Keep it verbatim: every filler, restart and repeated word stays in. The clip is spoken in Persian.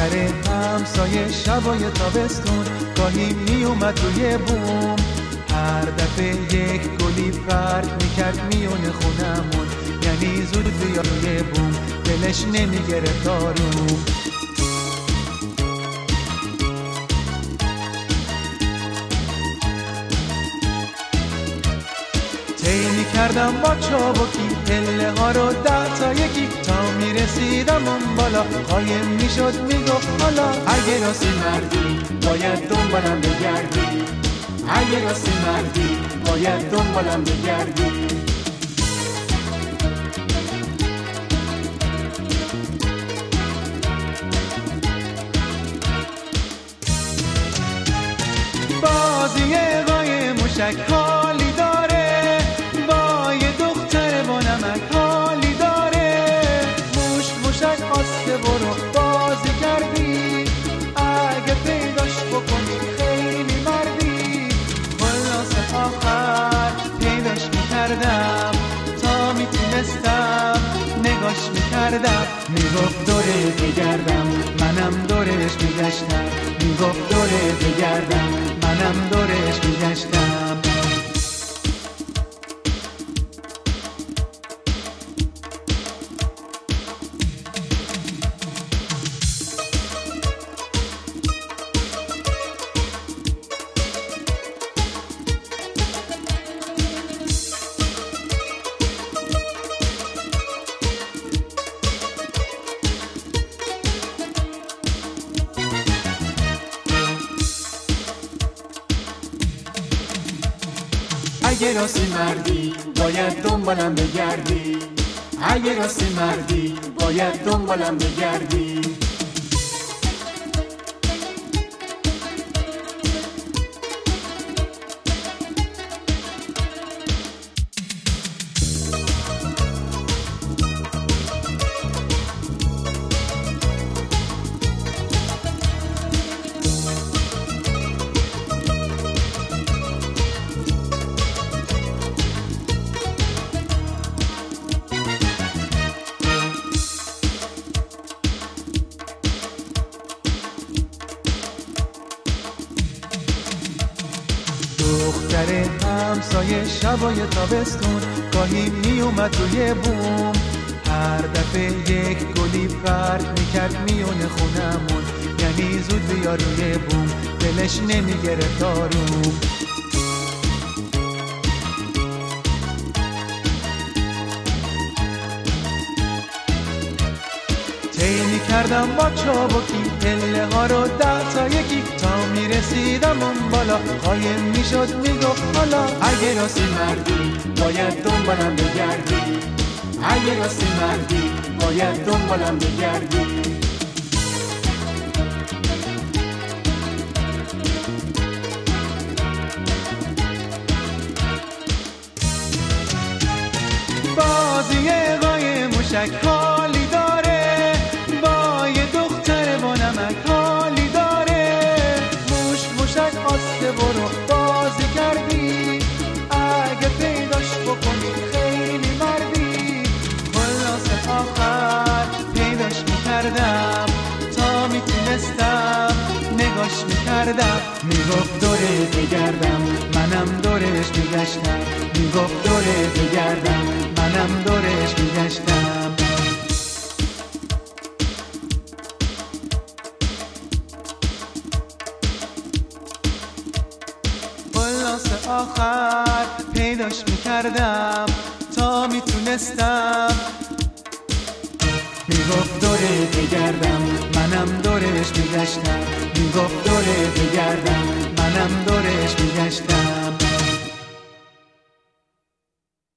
دختر همسایه شبای تابستون گاهی می اومد روی بوم، هر دفعه یک گلی پرت میکرد میونه خونمون، یعنی زود بیا روی بوم، دلش نمیگرفت آروم. طی میکردم با چابکی پله ها رو ده تا یکی، تا میرسیدم اون بالا قایم میشد میگفت حالا اگه راستی مردی باید دنبالم بگردی، اگه راستی مردی باید دنبالم بگردی. بازی قای موشک حالی داره، با یه دختر با نمک حالی داره، موش موشک آسته برو بازی کردی، اگه پیداش بکنی خیلی مردی. خلاص آخر پیداش میکردم، تا میتونستم نگاش میکردم، میگفت دوره بگردم منم دورش میگشتم، میگفت دوره بگردم منم دورش میگشتم. اگه راستی مردی باید دنبالم بگردی، اگه راستی مردی باید دنبالم بگردی. دختر همسایه شبای تابستون گاهی می اومد روی بوم، هر دفعه یک گلی پرت میکرد میونه خونمون، یعنی زود بیا روی بوم، دلش نمیگرفت آروم. طی میکردم با چابکی پله ها رو ده تا یکی، تا میرسیدم اون بالا قایم میشد میگفت حالا اگه راستی مردی باید دنبالم بگردی، اگه راستی مردی باید دنبالم بگردی. بازی قای موشک حالی داره، با یه دختر با نمک حالی داره، موش موشک آسته برو بازی کردی، اگه پیداش بکنی خیلی مردی. خلاص آخر پیداش میکردم، تا میتونستم نگاش میکردم، میگفت دوره بگردم منم دورش میگشتم، میگفت دوره بگردم منم دورش میگشتم. خلاص آخر پیداش میکردم، تا میتونستم میگفت دوره بگردم منم دورش میگشتم، میگفت دوره بگردم منم دورش میگشتم.